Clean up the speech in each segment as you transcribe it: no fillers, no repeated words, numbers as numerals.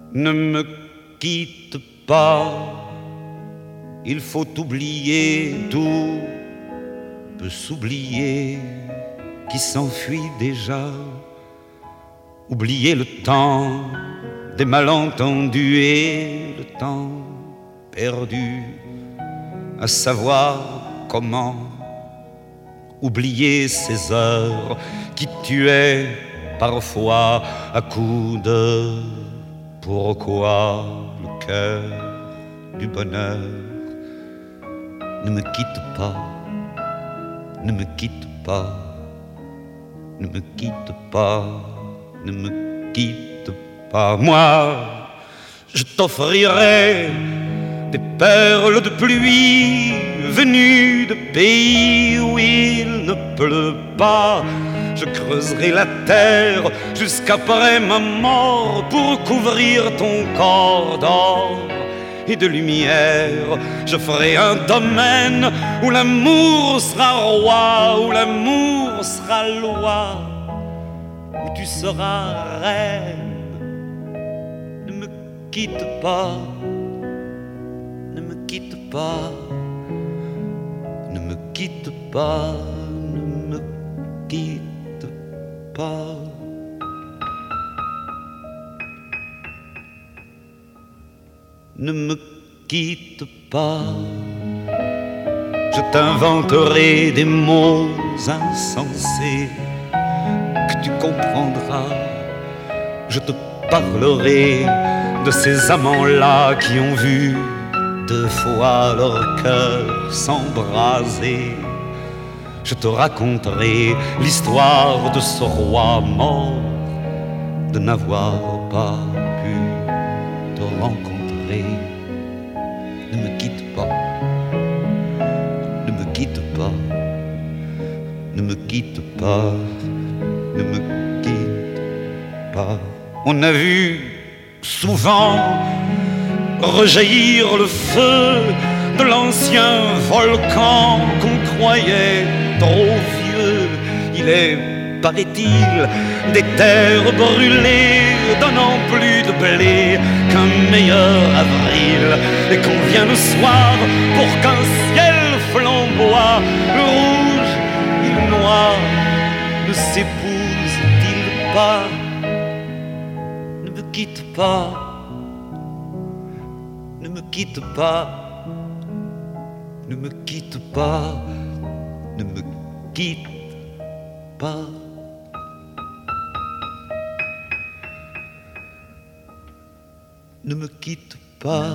Ne me quitte pas, il faut oublier, tout peut s'oublier qui s'enfuit déjà. Oublier le temps des malentendus et le temps perdu à savoir comment. Oublier ces heures qui tuaient parfois à coups de pourquoi le cœur du bonheur. Ne me quitte pas, ne me quitte pas, ne me quitte pas, ne me quitte pas. Moi, je t'offrirai des perles de pluie venues de pays où il ne pleut pas. Je creuserai la terre jusqu'après ma mort pour couvrir ton corps d'or et de lumière. Je ferai un domaine où l'amour sera roi, où l'amour sera loi, où tu seras reine. Ne me quitte pas, ne me quitte pas, ne me quitte pas, ne me quitte pas. Ne me quitte pas, je t'inventerai des mots insensés que tu comprendras. Je te parlerai de ces amants-là qui ont vu 2 fois leur cœur s'embraser. Je te raconterai l'histoire de ce roi mort, de n'avoir pas pu te rencontrer. Ne me quitte pas, ne me quitte pas, ne me quitte pas, ne me quitte pas. On a vu souvent rejaillir le feu de l'ancien volcan qu'on croyait trop vieux. Il est, paraît-il, des terres brûlées donnant plus de blé qu'un meilleur avril, et qu'on vient le soir pour qu'un ciel flamboie. Le rouge et le noir ne s'épousent-ils pas? Ne me quitte pas, ne me quitte pas, ne me quitte pas, ne me quitte pas. Ne me quitte pas,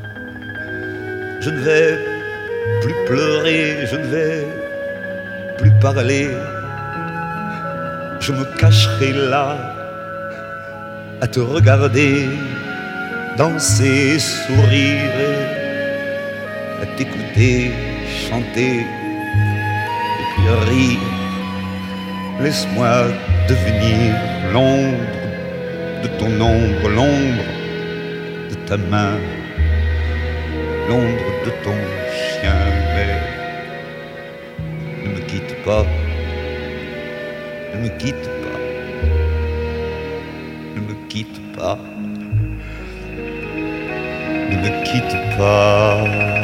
je ne vais plus pleurer, je ne vais plus parler. Je me cacherai là à te regarder danser, sourire, à t'écouter chanter et puis rire. Laisse-moi devenir l'ombre de ton ombre, l'ombre de ta main, l'ombre de ton chien. Mais ne me quitte pas, ne me quitte pas, ne me quitte pas, ne me quitte pas.